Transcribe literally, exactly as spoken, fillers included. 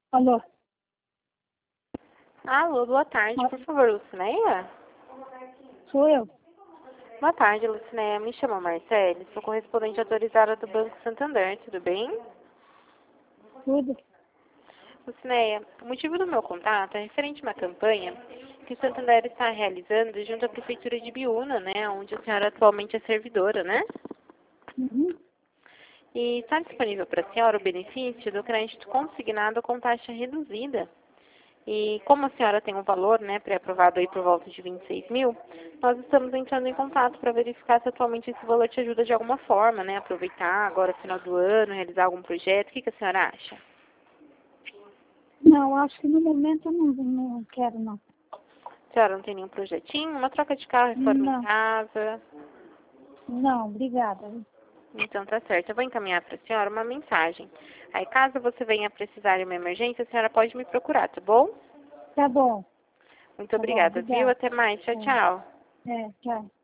Alô? Alô, boa tarde, Ah, por favor, Lucinéia? sou eu? Boa tarde, Lucinéia. Me chamo Marcele, sou correspondente autorizada do Banco Santander, tudo bem? Tudo? Lucinéia, o motivo do meu contato é referente a uma campanha que o Santander está realizando junto à Prefeitura de Biúna, né, onde a senhora atualmente é servidora, né? Uhum. E está disponível para a senhora o benefício do crédito consignado com taxa reduzida. E como a senhora tem um valor, né, pré-aprovado aí por volta de vinte e seis mil, nós estamos entrando em contato para verificar se atualmente esse valor te ajuda de alguma forma, né, aproveitar agora final do ano, realizar algum projeto. O que, que a senhora acha? Não, acho que no momento eu não, não quero, não. A senhora não tem nenhum projetinho? Uma troca de carro, reforma em Não, casa? não, obrigada. Então tá certo. Eu vou encaminhar para a senhora uma mensagem. Aí caso você venha precisar de uma emergência, a senhora pode me procurar, tá bom? Tá bom, Muito tá bom, obrigada, viu? obrigada. Até mais. Tchau, É, tchau. é, tchau.